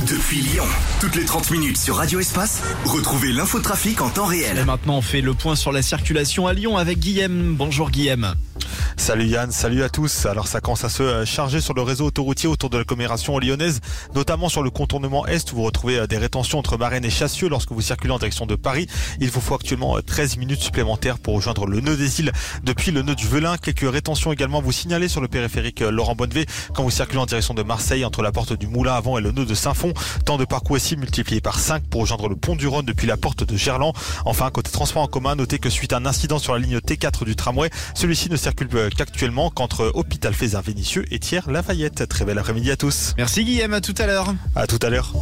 Depuis Lyon, toutes les 30 minutes sur Radio Espace, retrouvez l'infotrafic en temps réel. Et maintenant, on fait le point sur la circulation à Lyon avec Guillaume. Bonjour Guillaume. Salut Yann, salut à tous. Alors ça commence à se charger sur le réseau autoroutier autour de l'agglomération lyonnaise, notamment sur le contournement Est où vous retrouvez des rétentions entre Marennes et Chassieux lorsque vous circulez en direction de Paris. Il vous faut actuellement 13 minutes supplémentaires pour rejoindre le nœud des îles depuis le nœud du Velin. Quelques rétentions également vous signalez sur le périphérique Laurent Bonnevet quand vous circulez en direction de Marseille entre la porte du Moulin avant et le nœud de Saint-Fond. Temps de parcours ici multiplié par 5 pour rejoindre le pont du Rhône depuis la porte de Gerland. Enfin, côté transport en commun, notez que suite à un incident sur la ligne T4 du tramway, celui-ci ne circule qu'actuellement qu'entre Hôpital Fézin-Vénissieux et Thiers-Lafayette. Très bel après-midi à tous. Merci Guillaume, à tout à l'heure. À tout à l'heure.